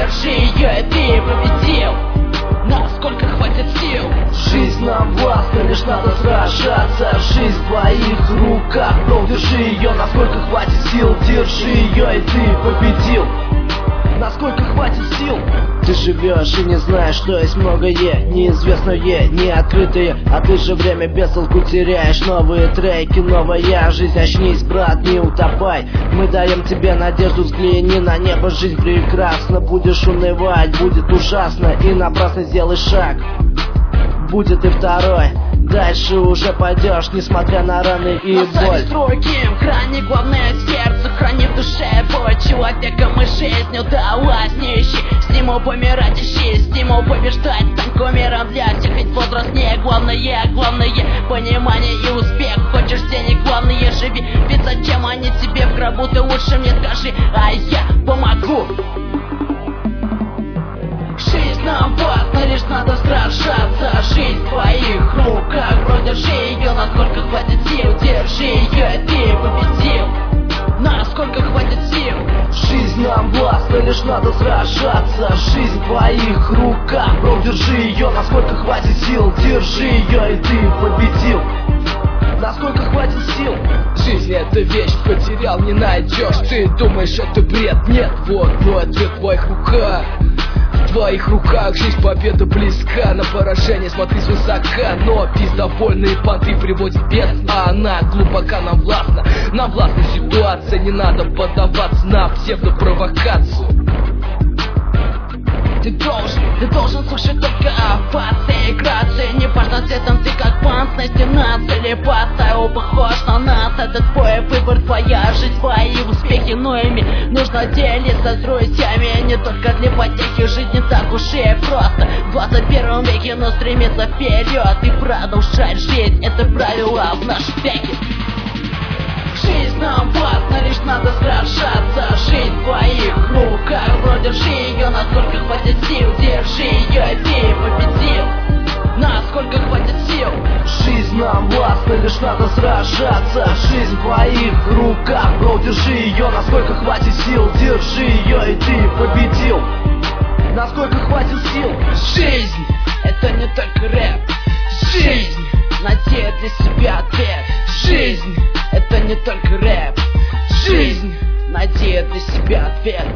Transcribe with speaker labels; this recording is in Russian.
Speaker 1: держи ее, и ты победил. Насколько хватит сил?
Speaker 2: Жизнь нам властна, лишь надо сражаться. Жизнь в твоих руках, бро, держи ее. Насколько хватит сил, держи ее, и ты победил. Насколько хватит сил? Ты живешь и не знаешь, что есть многое неизвестное, неоткрытое. А ты же время без толку теряешь. Новые треки, новая жизнь. Очнись, брат, не утопай. Мы даем тебе надежду, взгляни на небо. Жизнь прекрасна, будешь унывать, будет ужасно. И напрасно сделай шаг, будет и второй. Дальше уже пойдешь, несмотря на раны и боль.
Speaker 1: Другим, храни главное сердце, храни в душе боль. Человеком и жизнь удалась, не ищи стимул помирать, ищи стимул побеждать. Стань кумиром для всех, ведь возраст не главное. Главное понимание и успех. Хочешь денег, главное живи. Ведь зачем они тебе в гробу, ты лучше мне скажи, а я помогу. Жизнь нам важна, лишь надо сражаться. Жизнь в твоих руках, бро, держи ее. Насколько хватит сил, держи ее, и ты победил. Насколько хватит сил?
Speaker 2: Жизнь нам властна, лишь надо сражаться. Жизнь в твоих руках, бро, держи ее. Насколько хватит сил, держи ее, и ты победил. Насколько хватит сил?
Speaker 3: Жизнь — это вещь, потерял, не найдешь. Ты думаешь, это бред? Нет, вот мой ответ в твоих руках. В твоих руках жизнь, победа близка. На поражение смотри свысока. Но пиздовольные понты приводят в бед, а она глубока, нам властна. Нам властна ситуация, не надо поддаваться на псевдопровокацию.
Speaker 1: Ты должен слушать только овации и грации. Не важно цветом, ты как панц на стена. Цели поставил, похож на нас. Этот твой выбор, твоя жизнь, твои успехи. Но ими нужно делиться с друзьями. Не только для потехи, жизнь не так уж и просто. В 21 веке, но стремиться вперед и продолжать жить. Это правило в нашем веке. Жизнь нам важна, лишь надо сражаться. Жизнь в твоих руках, бро, держи ее. Насколько хватит сил, держи ее, и ты победил. Насколько хватит сил?
Speaker 2: Жизнь нам властна, лишь надо сражаться. Жизнь в твоих руках, бро, держи ее. Насколько хватит сил, держи ее, и ты победил. Насколько хватит сил?
Speaker 1: Жизнь — это не только рэп. Жизнь — найти для себя ответ. Жизнь — это не только рэп. Жизнь — найти для себя ответ.